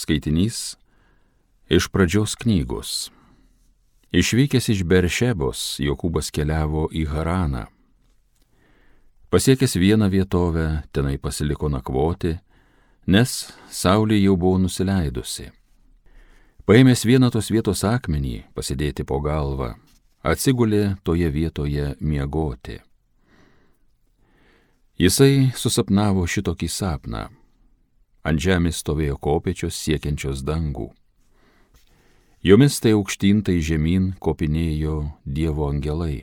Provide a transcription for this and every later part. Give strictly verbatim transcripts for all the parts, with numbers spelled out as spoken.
Skaitinys iš pradžios knygos. Išvykęs iš Beršebos, Jokūbas keliavo į Haraną. Pasiekęs vieną vietovę, tenai pasiliko nakvoti, nes saulė jau buvo nusileidusi. Paėmęs vieną tos vietos akmenį pasidėti po galvą, atsigulė toje vietoje miegoti. Jisai susapnavo šitokį sapną. Ant žemės stovėjo kopėčios siekiančios dangų. Jomis tai aukštyn, tai žemyn kopinėjo Dievo angelai.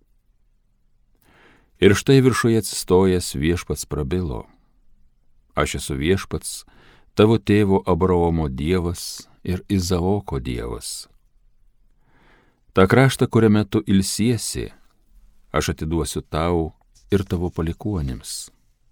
Ir štai viršuje atsistojęs viešpats prabilo: Aš esu viešpats, tavo tėvo Abraomo Dievas ir Izaoko Dievas. Ta kraštą, kuriame tu ilsiesi, aš atiduosiu tau ir tavo palikuonims.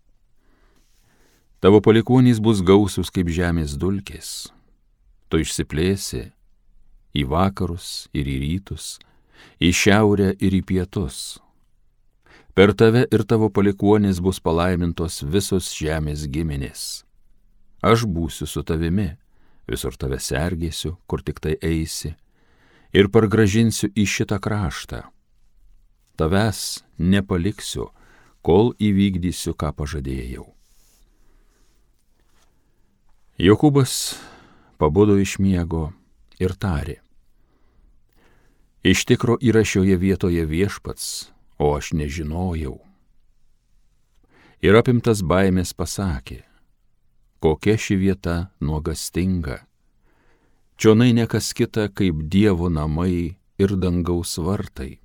Tavo palikuonys bus gausus kaip žemės dulkės. Tu išsiplėsi į vakarus ir į rytus, į šiaurę ir į pietus. Per tave ir tavo palikuonys bus palaimintos visos žemės giminės. Aš būsiu su tavimi, visur tave sergėsiu, kur tik tai eisi, ir pargražinsiu į šitą kraštą. Tavęs nepaliksiu, kol įvykdysiu, ką pažadėjau. Jokūbas pabudo iš miego ir tarė: Iš tikro yra šioje vietoje viešpats, o aš nežinojau. Ir apimtas baimės pasakė: Kokia ši vieta nuogastinga. Čionai ne kas kita kaip Dievo namai ir dangaus vartai.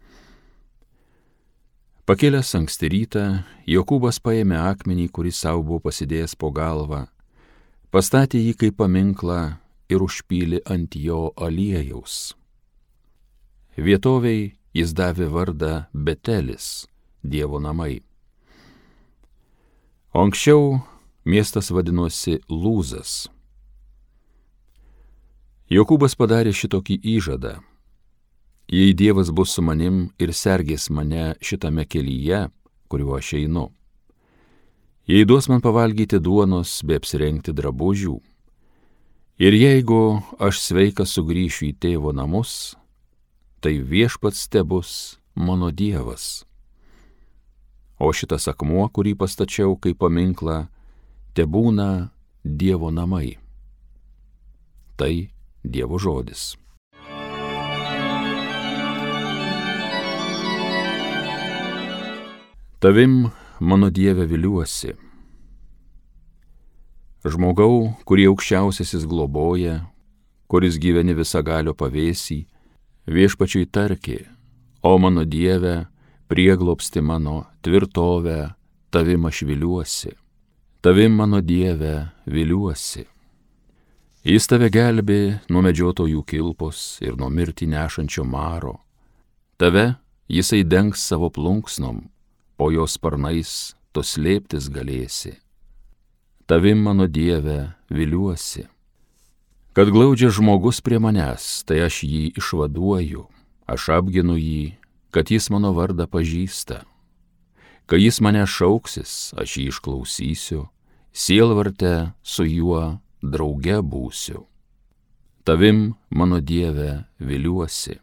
Pakėlęs anksti rytą, Jokūbas paėmė akmenį, kurį savo buvo pasidėjęs po galvą, pastatė jį kaip paminklą ir užpylė ant jo aliejaus. Vietoviai jis davė vardą Betelis, Dievo namai. O anksčiau miestas vadinosi Lūzas. Jokūbas padarė šitokį įžadą: Jei Dievas bus su manim ir sergės mane šitame kelyje, kuriuo aš einu, jei duos man pavalgyti duonos bei apsirengti drabužių, ir jeigu aš sveikas sugrįšiu į tėvo namus, tai viešpats tebus mano Dievas. O šitas akmuo, kurį pastačiau kaip paminklą, tebūna Dievo namai. Tai Dievo žodis. Tavim, mano Dieve, viliuosi. Žmogau, kurį aukščiausiasis globoja, kuris gyveni visagalio pavėsį, viešpačiui tarki: O mano Dieve, prieglobsti mano, tvirtovę, tavim aš viliuosi. Tavim, mano Dieve, viliuosi. Jis tave gelbė nuo medžiotojų kilpos ir nuo mirtį nešančio maro. Tave jisai dengs savo plunksnom, po jo sparnais tu slėptis galėsi. Tavim, mano Dieve, viliuosi. Kad glaudžia žmogus prie manęs, tai aš jį išvaduoju, aš apginu jį, kad jis mano vardą pažįsta. Kai jis mane šauksis, aš jį išklausysiu, sielvarte su juo drauge būsiu. Tavim, mano Dieve, viliuosi.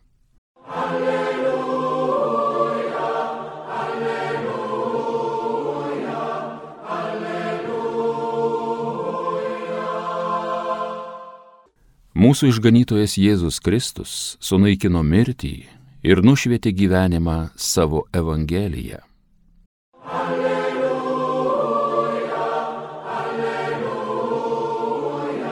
Mūsų išganytojas Jėzus Kristus sunaikino mirtį ir nušvietė gyvenimą savo Evangeliją. Alleluja, alleluja,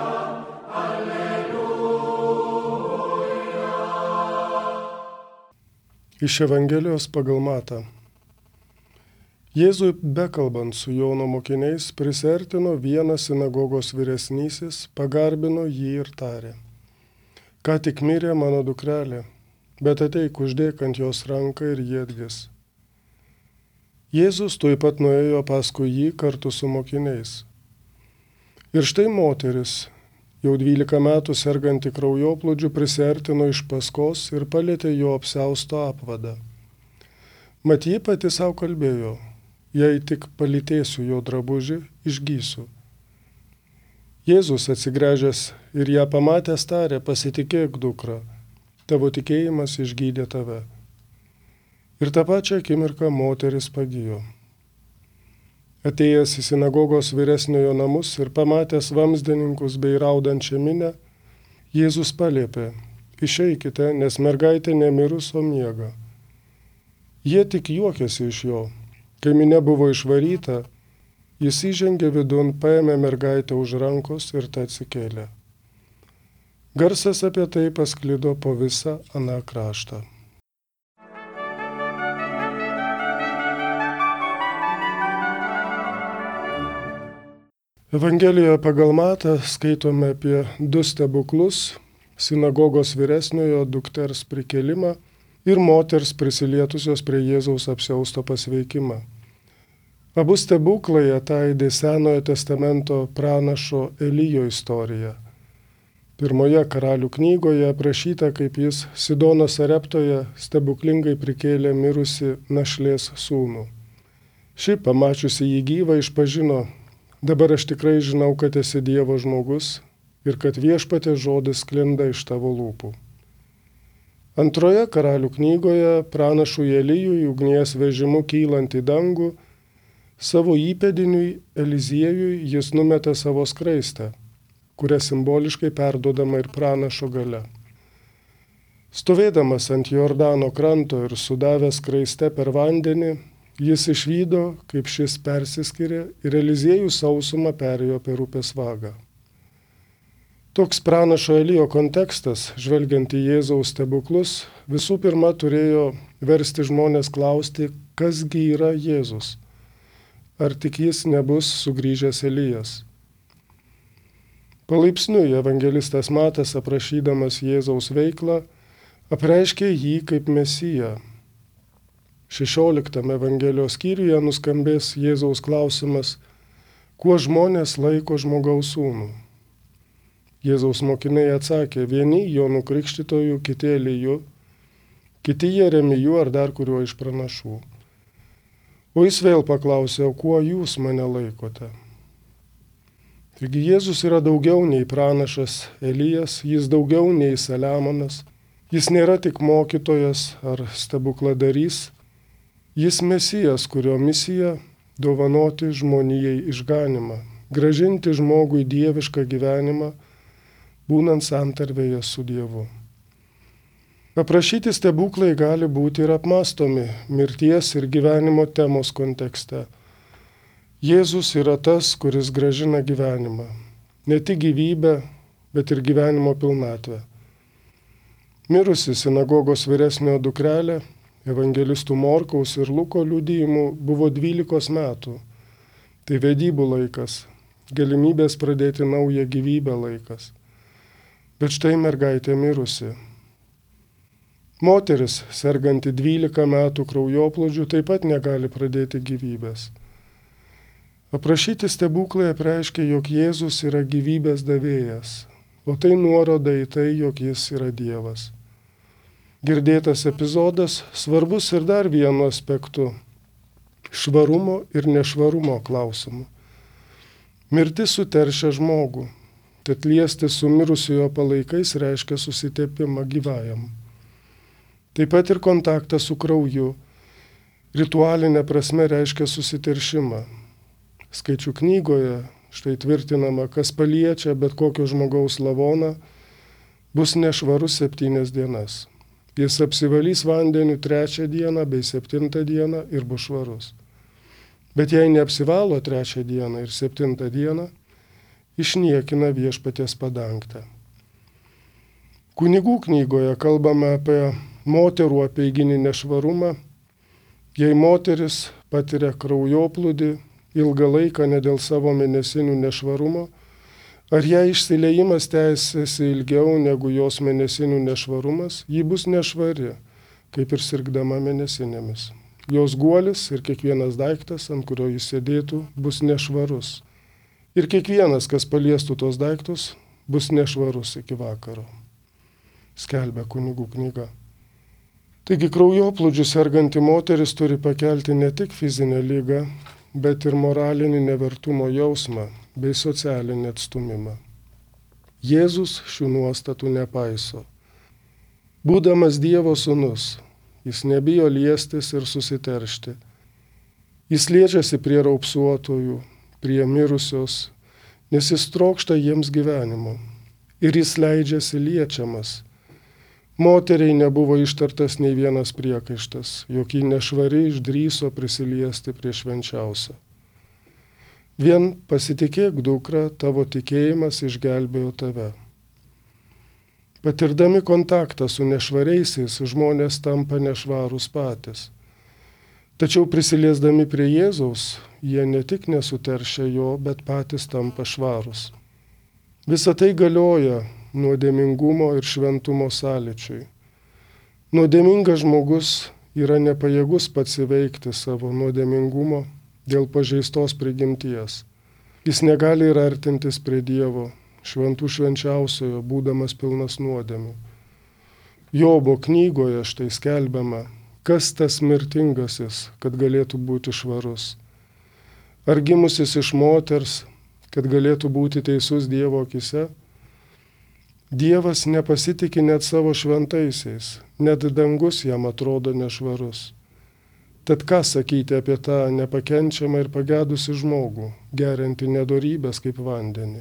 alleluja. Iš Evangelijos pagal Matą. Jėzui bekalbant su Jono mokiniais prisertino vienas sinagogos vyresnysis, pagarbino jį ir tarė: Ką tik mirė mano dukrelė, bet ateik, uždėk ant jos ranką ir jį atgis. Jėzus tuoj pat nuėjo paskui jį kartu su mokiniais. Ir štai moteris, jau dvylika metų serganti kraujoplūdžiu, prisertino iš paskos ir palietė jo apsiausto apvadą. Mat ji pati savo kalbėjo: Jei tik palytėsiu jo drabužį, išgysiu. Jėzus atsigręžęs ir ją pamatęs tarė, pasitikėk, dukra, tavo tikėjimas išgydė tave. Ir tą pačią akimirką moteris pagijo. Atėjęs į sinagogos vyresniojo namus ir pamatęs vamsdininkus bei raudančią minę, Jėzus paliepė, išeikite, nes mergaitė nemirus, o miega. Jie tik juokėsi iš jo. Kai minė buvo išvaryta, jis įžengė vidun, paėmė mergaitę už rankos ir ta atsikėlė. Garsas apie tai pasklido po visą aną kraštą. Evangelijoje pagal Matą skaitome apie du stebuklus - sinagogos vyresniojo dukters prikėlimą ir moters prisilietusios prie Jėzaus apsiausto pasveikimą. Abu stebuklai ataidė Senojo testamento pranašo Elijo istoriją. Pirmoje Karalių knygoje aprašyta, kaip jis Sidono Sareptoje stebuklingai prikėlė mirusi našlės sūnų. Ši, pamačiusi jį gyvą, išpažino: dabar aš tikrai žinau, kad esi Dievo žmogus ir kad Viešpaties žodis sklinda iš tavo lūpų. Antroje Karalių knygoje pranašui Elijui ugnies vežimu kylant į dangų, savo įpėdiniui Eliziejui jis numetė savo skraistę, kuria simboliškai perduodama ir pranašo galia. Stovėdamas ant Jordano kranto ir sudavęs skraiste per vandenį, jis išvydo, kaip šis persiskyrė ir Eliziejų sausumą perėjo per upės vagą. Toks pranašo Elijo kontekstas, žvelgiant į Jėzaus stebuklus, visų pirma turėjo versti žmonės klausti, kasgi yra Jėzus. Ar tik jis nebus sugrįžęs Elijas? Palaipsniui evangelistas Matas, aprašydamas Jėzaus veiklą, apreiškė jį kaip Mesiją. šešioliktame Evangelijos skyriuje nuskambės Jėzaus klausimas, kuo žmonės laiko žmogaus sūnų. Jėzaus mokiniai atsakė, vieni Jonu Krikštytoju, kiti Eliju, kiti Jeremiju ar dar kuriuo iš pranašų. O jis vėl paklausė, o kuo jūs mane laikote? Taigi Jėzus yra daugiau nei pranašas Elijas, jis daugiau nei Saliamonas, jis nėra tik mokytojas ar stebukladarys, jis Mesijas, kurio misija – dovanoti žmonijai išganimą, gražinti žmogui dievišką gyvenimą, būnant santarvėje su Dievu. Aprašyti stebuklai gali būti ir apmąstomi mirties ir gyvenimo temos kontekste. Jėzus yra tas, kuris gražina gyvenimą, ne tik gyvybę, bet ir gyvenimo pilnatvę. Mirusi sinagogos vyresniojo dukrelė, evangelistų Morkaus ir Luko liudijimų buvo dvylikos metų. Tai vedybų laikas, galimybės pradėti naują gyvybę laikas. Bet štai mergaitė mirusi. Moteris, serganti dvylika metų kraujoplūdžiu, taip pat negali pradėti gyvybės. Aprašyti stebuklai apreiškia, jog Jėzus yra gyvybės davėjas, o tai nuoroda į tai, jog jis yra Dievas. Girdėtas epizodas svarbus ir dar vienu aspektu – švarumo ir nešvarumo klausimu. Mirtis suteršia žmogų, tad liesti su mirusiojo palaikais reiškia susitepimą gyvajam. Taip pat ir kontaktas su krauju, ritualinė prasme reiškia susiteršimą. Skaičių knygoje štai tvirtinama, kas paliečia bet kokio žmogaus lavoną, bus nešvarus septynias dienas. Jis apsivalys vandeniu trečią dieną bei septintą dieną ir bus švarus. Bet jei neapsivalo trečią dieną ir septintą dieną, išniekina Viešpaties padangtę. Kunigų knygoje kalbame apie moterų apeiginį nešvarumą. Jei moteris patiria kraujoplūdį ilgą laiką ne dėl savo mėnesinių nešvarumo, ar jei išsiliejimas tęsiasi ilgiau negu jos mėnesinių nešvarumas, ji bus nešvari, kaip ir sirgdama mėnesinėmis. Jos guolis ir kiekvienas daiktas, ant kurio jis sėdėtų, bus nešvarus. Ir kiekvienas, kas paliestų tos daiktus, bus nešvarus iki vakaro. Skelbia kunigų knyga. Taigi kraujoplūdžiu serganti moteris turi pakelti ne tik fizinę ligą, bet ir moralinį nevertumo jausmą, bei socialinį atstūmimą. Jėzus šių nuostatų nepaiso. Būdamas Dievo sūnus, jis nebijo liestis ir susiteršti. Jis liečiasi prie raupsuotojų, prie mirusios, nes jis trokšta jiems gyvenimo. Ir jis leidžiasi liečiamas. Moteriai nebuvo ištartas nei vienas priekaištas, jog ji nešvari išdryso prisiliesti prie švenčiausio. Vien pasitikėk, dukra, tavo tikėjimas išgelbėjo tave. Patirdami kontaktą su nešvariaisiais, žmonės tampa nešvarūs patys. Tačiau prisiliesdami prie Jėzaus, jie ne tik nesuteršia jo, bet patys tampa švarūs. Visa tai galioja nuodėmingumo ir šventumo sąlyčiui. Nuodėmingas žmogus yra nepajėgus pats įveikti savo nuodėmingumo dėl pažeistos prigimties. Jis negali ir artintis prie Dievo, šventų švenčiausiojo, būdamas pilnas nuodėmių. Jobo knygoje štai skelbiama, kas tas mirtingasis, kad galėtų būti švarus. Ar gimusis iš moters, kad galėtų būti teisus Dievo akise? Dievas nepasitikė net savo šventaisiais, net dangus jam atrodo nešvarus. Tad ką sakyti apie tą nepakenčiamą ir pagedusi žmogų, geriantį nedorybės kaip vandenį?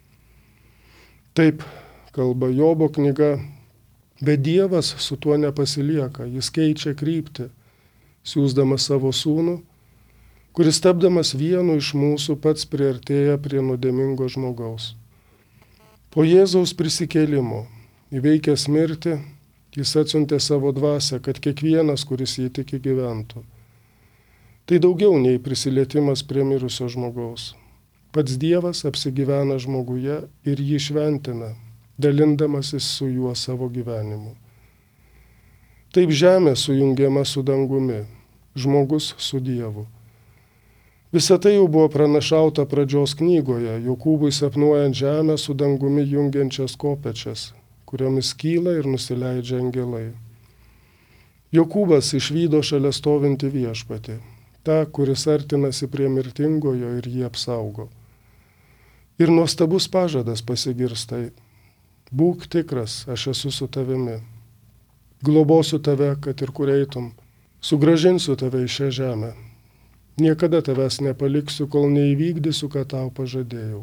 Taip, kalba Jobo knyga, bet Dievas su tuo nepasilieka, jis keičia kryptį, siųsdamas savo sūnų, kuris tapdamas vienu iš mūsų pats priartėja prie nuodėmingo žmogaus. Po Jėzaus prisikėlimo, įveikęs mirtį, jis atsiuntė savo dvasią, kad kiekvienas, kuris jį tiki, gyventų. Tai daugiau nei prisilietimas prie mirusio žmogaus. Pats Dievas apsigyvena žmoguje ir jį šventina, dalindamasis su juo savo gyvenimu. Taip žemė sujungiama su dangumi, žmogus su Dievu. Visa tai jau buvo pranašauta pradžios knygoje, Jokūbui sapnuojant žemę su dangumi jungiančias kopečias, kuriomis kyla ir nusileidžia angelai. Jokūbas išvydo šalia stovintį viešpatį, tą, kuris artinasi prie mirtingojo ir jį apsaugo. Ir nuostabus pažadas pasigirsta, būk tikras, aš esu su tavimi. Globosiu tave, kad ir kur eitum, sugrąžinsiu tave į šią žemę. Niekada tavęs nepaliksiu, kol neįvykdysiu, ką tau pažadėjau.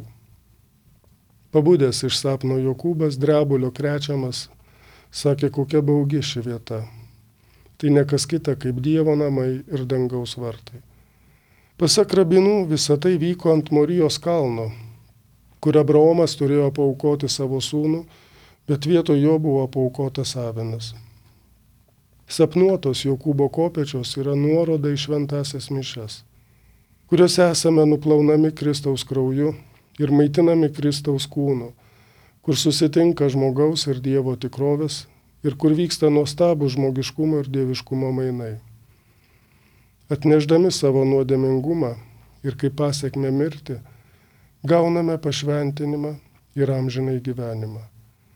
Pabudęs iš sapno Jokūbas, drebulio krečiamas, sakė, kokia baugi ši vieta. Tai ne kas kita kaip Dievo namai ir dangaus vartai. Pasak rabinų, visa tai vyko ant Morijos kalno, kur Abraomas turėjo paaukoti savo sūnų, bet vietoj jo buvo paaukotas avinas. Sapnuotos Jokūbo kopečios yra nuoroda į šventąsias mišias, kuriuose esame nuplaunami Kristaus krauju ir maitinami Kristaus kūnu, kur susitinka žmogaus ir Dievo tikrovės ir kur vyksta nuostabų žmogiškumo ir dieviškumo mainai. Atnešdami savo nuodėmingumą ir kaip pasiekmę mirtį, gauname pašventinimą ir amžinai gyvenimą.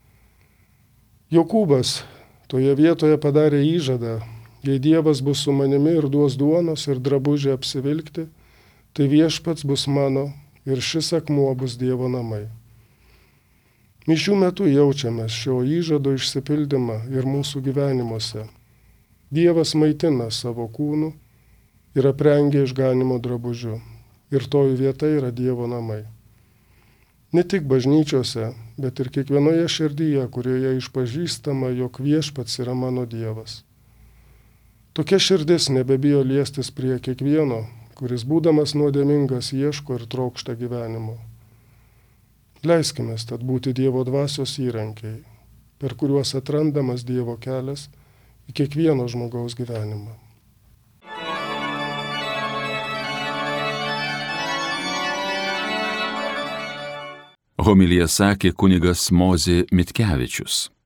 Jokūbas toje vietoje padarė įžadą, jei Dievas bus su manimi ir duos duonos ir drabužį apsivilkti, tai viešpats bus mano ir šis akmuo bus Dievo namai. Mišių metu jaučiame šio įžado išsipildymą ir mūsų gyvenimuose. Dievas maitina savo kūnu ir aprengia išganimo drabužiu. Ir toji vieta yra Dievo namai. Ne tik bažnyčiose, bet ir kiekvienoje širdyje, kurioje išpažįstama, jog viešpats yra mano Dievas. Tokia širdis nebebijo liestis prie kiekvieno, kuris būdamas nuodėmingas ieško ir trokšta gyvenimo. Leiskime tad būti Dievo dvasios įrankiai, per kuriuos atrandamas Dievo kelias į kiekvieno žmogaus gyvenimą. Homiliją sakė kunigas Mozė Mitkevičius.